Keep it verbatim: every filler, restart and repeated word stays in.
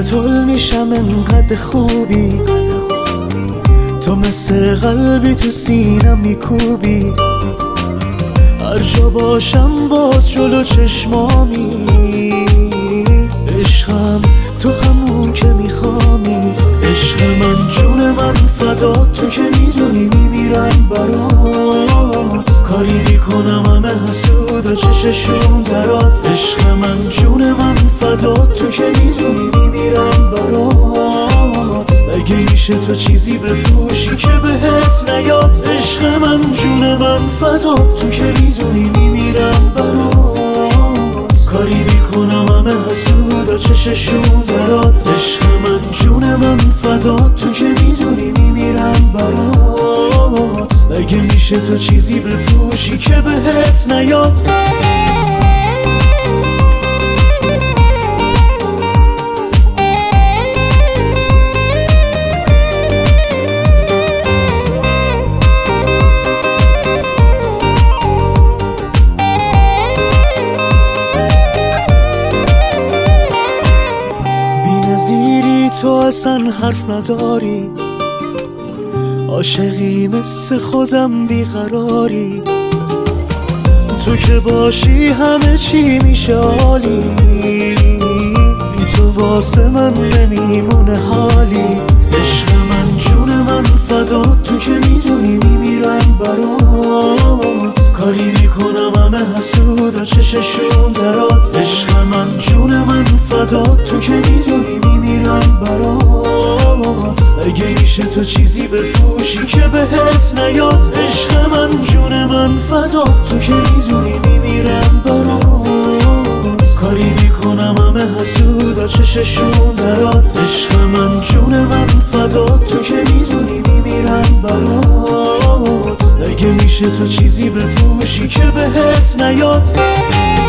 هل میشم انقدر خوبی، تو مثل قلبی تو سینم میکوبی، هر جا باشم باز جلو چشمامی. عشقم تو همون که میخوامی، عشق من جون من فدا، تو که میدونی میمیرم برات. کاری میکنم همه حسودا چششون درات، عشق من جون من فدا، تو که میدونی میمیرم برات. مگه میشه تو چیزی بپوشی که بهت نیاد، عشق من جون من فدا، تو که میدونی میمیرم برات. کاری میکنم همه حسودا چششون درات، عشق من جون من فدا، تو که میدونی میمیرم برات. مگه میشه تو چیزی بپوشی که بهت نیاد. تو اصلا حرف نداری، عاشقی مثل خودم بیقراری، تو که باشی همه چی میشه عالی، بی تو واسه من نمیمونه حالی. عشق من جون من فدا، تو که میدونی میمیرم برات. کاری میکنم همه حسودا چششون درات، عشق من جون من فدا، تو که میدونی میمیرم برات. مگه میشه تو چیزی بپوشی که بهت نیاد، عشق من جون من فدا، تو که میدونی میمیرم برات. کاری میکنم همه حسودا چششون درات، عشق من جون من فدا، تو که میدونی میمیرم برات. مگه میشه تو چیزی بپوشی که بهت نیاد.